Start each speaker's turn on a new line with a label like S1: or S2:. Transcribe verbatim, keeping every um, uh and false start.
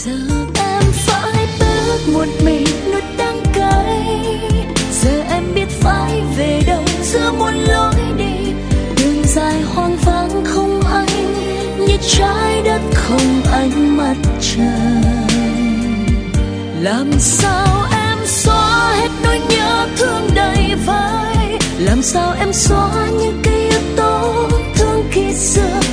S1: Giờ em phải bước một mình nuốt đắng cay. Giờ em biết phải về đâu giữa muôn lối đi. Đường dài hoang vắng không anh, như trái đất không ánh mặt trời. Làm sao em xóa hết nỗi nhớ thương đầy vai? Làm sao em xóa những ký ức tổn thương khi xưa?